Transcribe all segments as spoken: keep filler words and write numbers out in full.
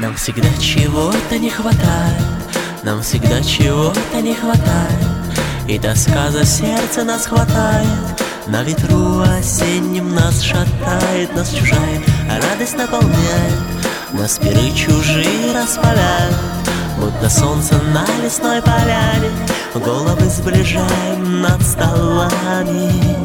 Нам всегда чего-то не хватает, нам всегда чего-то не хватает, и тоска за сердце нас хватает. На ветру осенним нас шатает, нас чужая радость наполняет, нас пиры чужие распаляют, будто солнце на лесной поляне, головы сближаем над столами.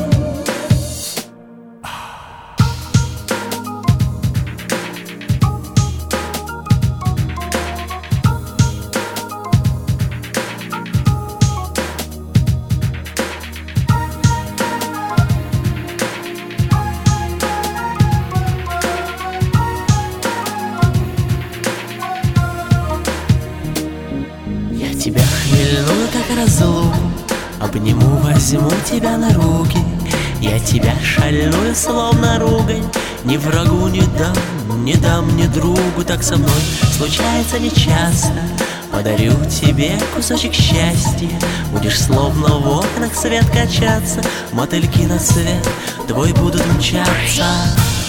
Тебя хмельну, как разлуку, обниму, возьму тебя на руки. Я тебя шальную, словно ругань, ни врагу не дам, не дам ни другу. Так со мной случается нечасто. Подарю тебе кусочек счастья, будешь словно в окнах свет качаться, мотыльки на свет твой будут мчаться.